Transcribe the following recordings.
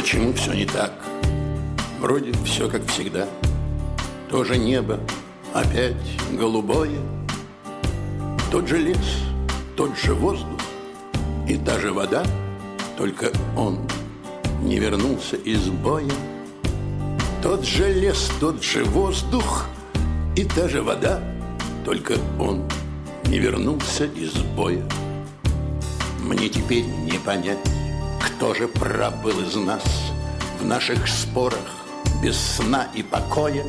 Почему все не так? Вроде все как всегда. То же небо, опять голубое. Тот же лес, тот же воздух и та же вода. Только он не вернулся из боя. Тот же лес, тот же воздух и та же вода. Только он не вернулся из боя. Мне теперь не понять, кто же прав был из нас в наших спорах без сна и покоя.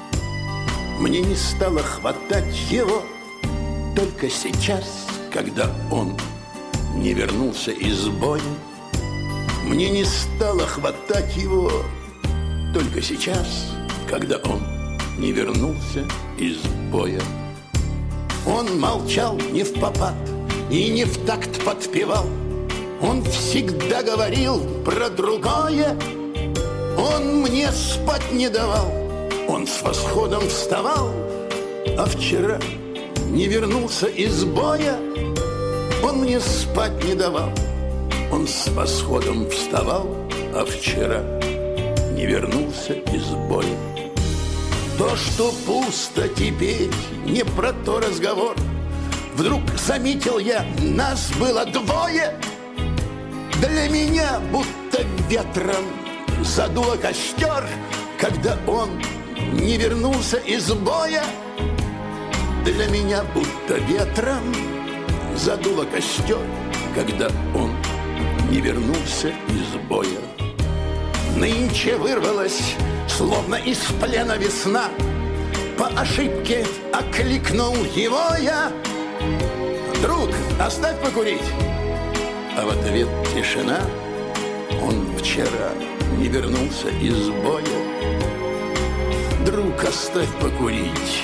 Мне не стало хватать его только сейчас, когда он не вернулся из боя. Мне не стало хватать его только сейчас, когда он не вернулся из боя. Он молчал не впопад и не в такт подпевал. Он всегда говорил про другое. Он мне спать не давал. Он с восходом вставал, а вчера не вернулся из боя. Он мне спать не давал. Он с восходом вставал, а вчера не вернулся из боя. То, что пусто теперь, не про то разговор. Вдруг заметил я, нас было двое. Для меня будто ветром задуло костер, когда он не вернулся из боя. Для меня будто ветром задуло костер, когда он не вернулся из боя. Нынче вырвалась, словно из плена весна. По ошибке окликнул его я: друг, оставь покурить. А в ответ тишина. Он вчера не вернулся из боя. Друг, оставь покурить.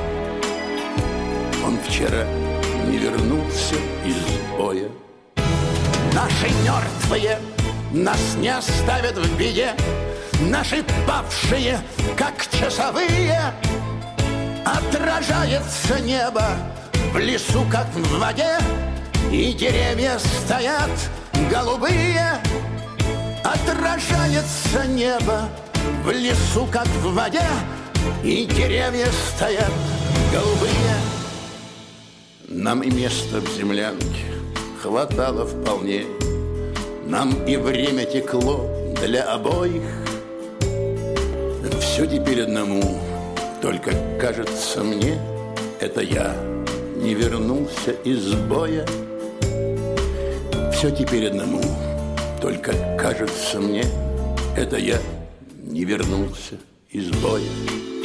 Он вчера не вернулся из боя. Наши мертвые нас не оставят в беде. Наши павшие, как часовые. Отражается небо в лесу, как в воде, и деревья стоят голубые. Отражается небо в лесу, как в воде, и деревья стоят голубые. Нам и места в землянке хватало вполне. Нам и время текло для обоих. Все теперь одному, только кажется мне, это я не вернулся из боя. Все теперь одному, только кажется мне, это я не вернулся из боя.